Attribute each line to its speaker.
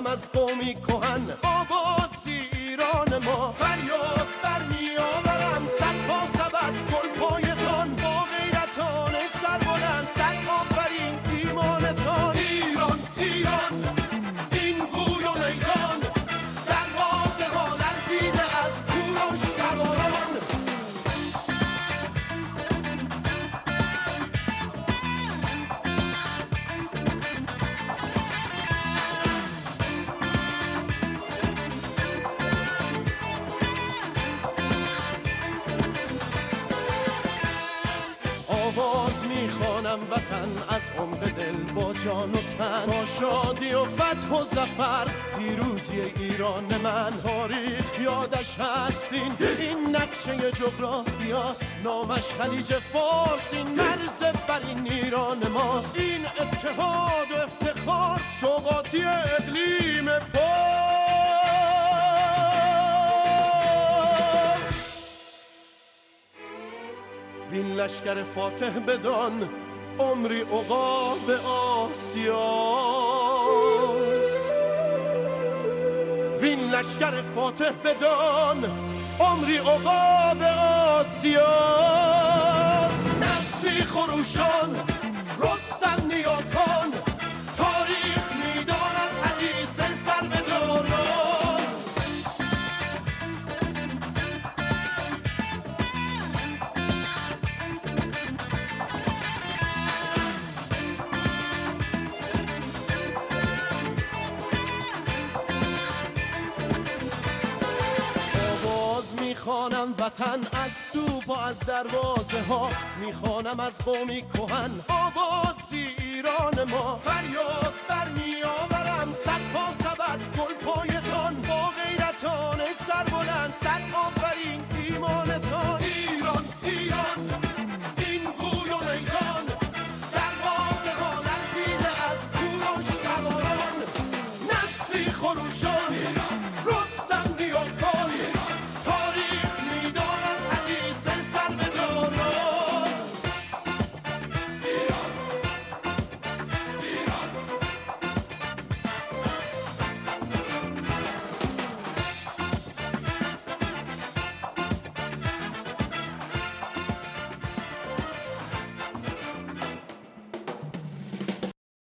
Speaker 1: میخوانم از قومی کهن آباد سی ایران ما. فریاد بر میآورم صدها سبد گل پایتان، با غیرتان سربلند صد آفرین ایمانتان. ایران ایران این گوی و میدان، دروازه ها لرزیده از کوروش سواران. آواز میخوانم وطن از عمق دل با جان و تن، با شادی و فتح و ظفر پیروزی ایران من. تاریخ یادش هستین این نقشه جغرافیاست، نامش خلیج فارس، این مرز بر این ایران ماست. این اتحاد و افتخار سوقاتی اقلیم وین لشکر فاتح بدان عمری عقاب آسیاست. وین لشکر فاتح بدان عمری عقاب آسیاست. نسلی خروشان رستم نیاکان، تاریخ میداند حدیث سر به دوران. میخوانم وطن از توپ و از دروازه ها، میخوانم از قومی کهن آباد سی ایران ما. فریاد بر میآورم صدها سبد گل پایتان، با غیرتان سربلند صد آفرین ایمانتان. ایران ایران